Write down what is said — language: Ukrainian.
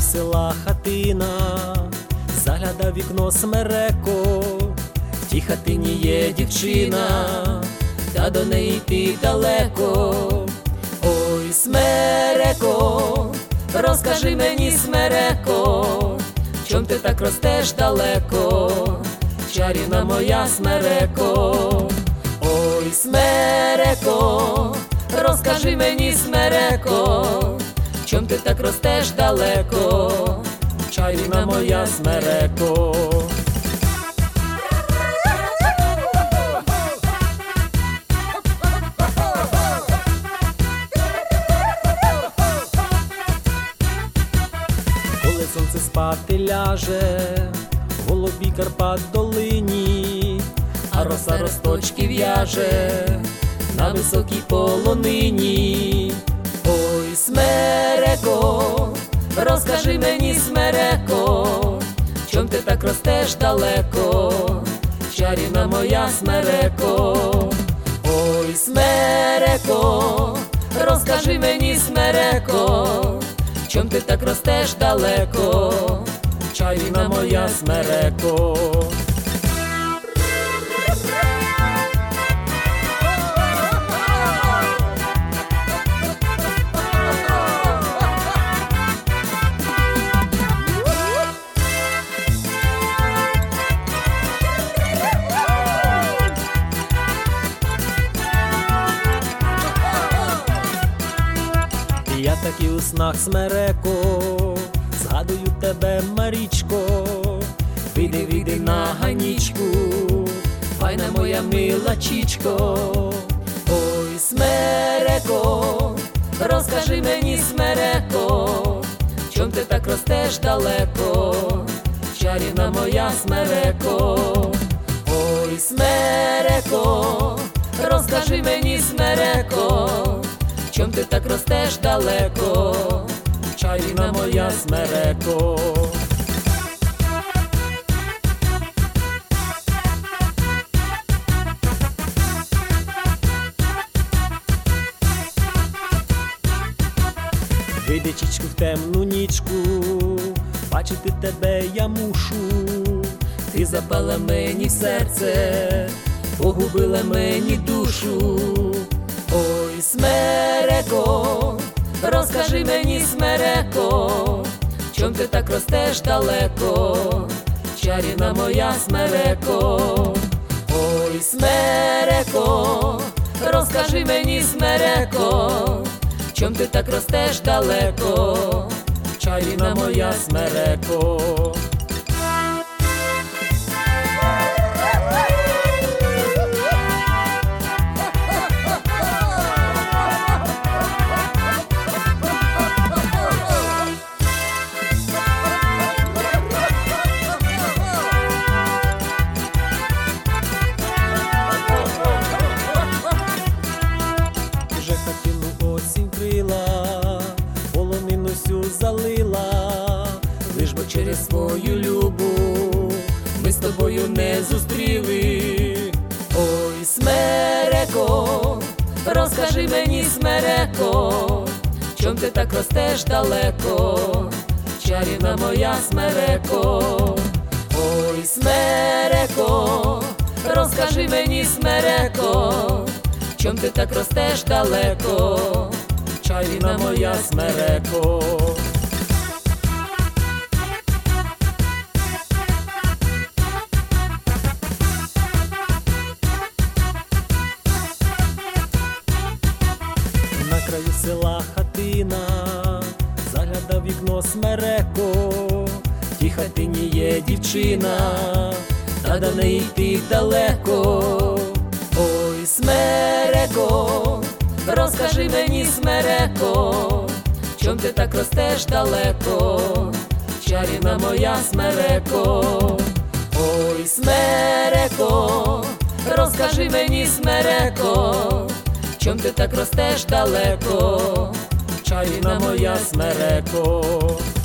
села хатина, загляда в вікно смереко. В тій хатині є дівчина, та до неї йти далеко. Ой, смереко, розкажи мені, смереко, чом ти так ростеш далеко, чарівна моя смереко. Ой, смереко, розкажи мені, смереко, чом ти так ростеш далеко, чарівна моя смереко. Коли сонце спати ляже, в голубій Карпат долині, а роса росточки в'яже на високій полонині. Ой, смереко, розкажи мені, смереко, чом ти так ростеш далеко, чарівна моя смереко. Ой, смереко, розкажи мені, смереко, чом ти так ростеш далеко, чарівна моя смереко. Я так і у снах, смереко, згадую тебе, Марічко. Вийди, вийди на ганічку, файна моя мила чічко. Ой, смереко, розкажи мені, смереко, чом ти так ростеш далеко, чарівна моя смереко. Ой, смереко, розкажи мені, смереко, чом ти так ростеш далеко, чарівна моя смереко. Вийди, чічку, в темну нічку, бачити тебе я мушу. Ти запала мені в серце, погубила мені душу. Ой, смереко, розкажи мені, смереко, чом ти так ростеш далеко, чарівна моя смереко. Ой, смереко, розкажи мені, смереко, чом ти так ростеш далеко, чарівна моя смереко. Полонину всю залила, лиш бо через свою любов ми з тобою не зустріли. Ой, смереко, розкажи мені, смереко, чом ти так ростеш далеко, чарівна моя смереко. Ой, смереко, розкажи мені, смереко, чом ти так ростеш далеко, чарівна моя смереко. На краю села хатина, загляда в вікно смереко. В тій хатині є дівчина, та до неї йти далеко. Ой, смереко, розкажи мені, смереко, чом ти так ростеш далеко, чарівна моя смереко. Ой, смереко, розкажи мені, смереко, чом ти так ростеш далеко, чарівна моя смереко.